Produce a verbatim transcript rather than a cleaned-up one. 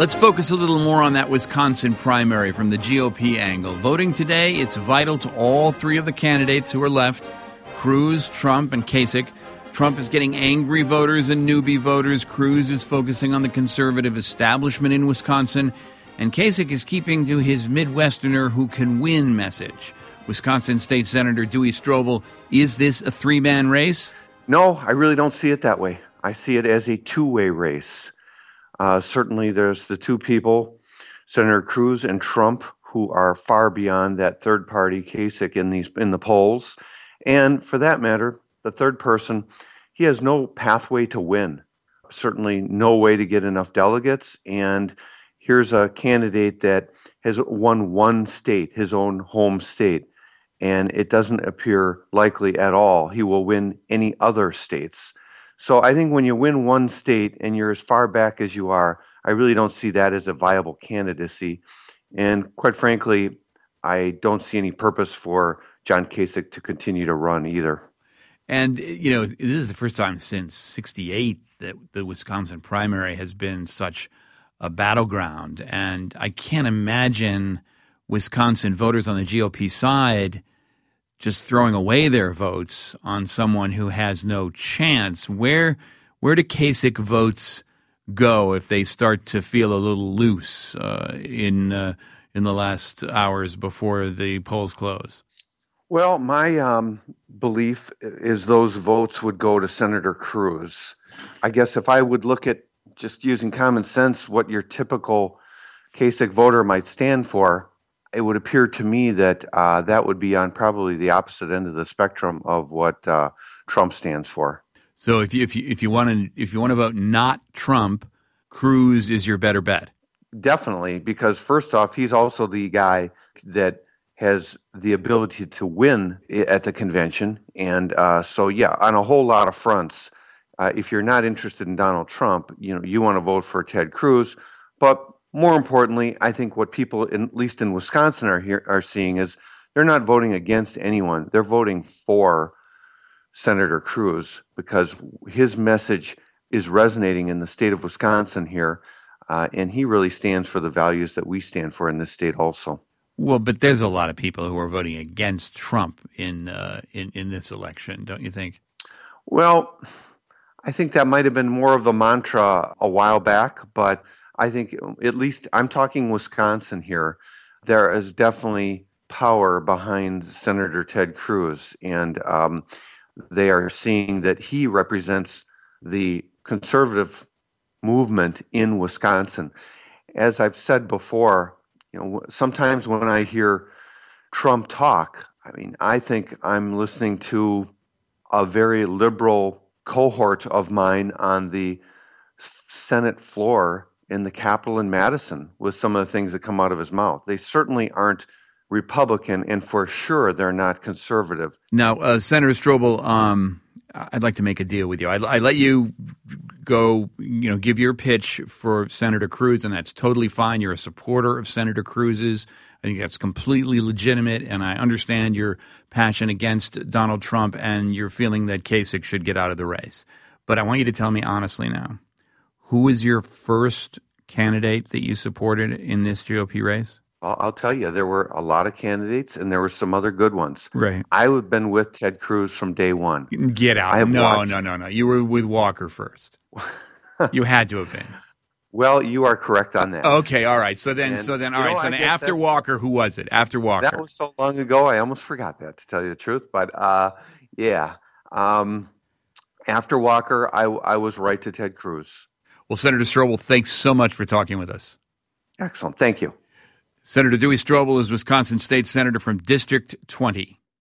Let's focus a little more on that Wisconsin primary from the G O P angle. Voting today, it's vital to all three of the candidates who are left, Cruz, Trump, and Kasich. Trump is getting angry voters and newbie voters. Cruz is focusing on the conservative establishment in Wisconsin. And Kasich is keeping to his Midwesterner who can win message. Wisconsin State Senator Dewey Strobel, is this a three-man race? No, I really don't see it that way. I see it as a two-way race. Uh, certainly there's the two people, Senator Cruz and Trump, who are far beyond that third party, Kasich, in these in the polls. And for that matter, the third person, he has no pathway to win, certainly no way to get enough delegates. And here's a candidate that has won one state, his own home state, and it doesn't appear likely at all he will win any other states. So I think when you win one state and you're as far back as you are, I really don't see that as a viable candidacy. And quite frankly, I don't see any purpose for John Kasich to continue to run either. And, you know, this is the first time since sixty-eight that the Wisconsin primary has been such a battleground. And I can't imagine Wisconsin voters on the G O P side just throwing away their votes on someone who has no chance. Where where do Kasich votes go if they start to feel a little loose uh, in uh, in the last hours before the polls close? Well, my um, belief is those votes would go to Senator Cruz. I guess if I would look at just using common sense what your typical Kasich voter might stand for, it would appear to me that uh, that would be on probably the opposite end of the spectrum of what uh, Trump stands for. So if you if you if you want to if you want to vote not Trump, Cruz is your better bet. Definitely, because first off, he's also the guy that has the ability to win at the convention, and uh, so yeah, on a whole lot of fronts. Uh, if you're not interested in Donald Trump, you know you want to vote for Ted Cruz, but more importantly, I think what people, in, at least in Wisconsin, are here, are seeing is they're not voting against anyone. They're voting for Senator Cruz because his message is resonating in the state of Wisconsin here, uh, and he really stands for the values that we stand for in this state also. Well, but there's a lot of people who are voting against Trump in uh, in, in this election, don't you think? Well, I think that might have been more of a mantra a while back, but I think, at least I'm talking Wisconsin here, there is definitely power behind Senator Ted Cruz, and um, they are seeing that he represents the conservative movement in Wisconsin. As I've said before, you know, sometimes when I hear Trump talk, I mean, I think I'm listening to a very liberal cohort of mine on the Senate floor in the Capitol in Madison with some of the things that come out of his mouth. They certainly aren't Republican, and for sure they're not conservative. Now, uh, Senator Strobel, um, I'd like to make a deal with you. I, I let you go, you know, give your pitch for Senator Cruz, and that's totally fine. You're a supporter of Senator Cruz's. I think that's completely legitimate, and I understand your passion against Donald Trump and your feeling that Kasich should get out of the race. But I want you to tell me honestly now, who was your first candidate that you supported in this G O P race? Well, I'll tell you, there were a lot of candidates, and there were some other good ones. Right. I would have been with Ted Cruz from day one. Get out. I have no, watched... no, no, no. You were with Walker first. You had to have been. Well, you are correct on that. Okay, all right. So then, and, so then, all right. Know, So then after Walker, who was it? After Walker. That was so long ago, I almost forgot that, to tell you the truth. But uh, yeah, um, after Walker, I, I was right to Ted Cruz. Well, Senator Strobel, thanks so much for talking with us. Excellent. Thank you. Senator Dewey Strobel is Wisconsin State Senator from District twenty.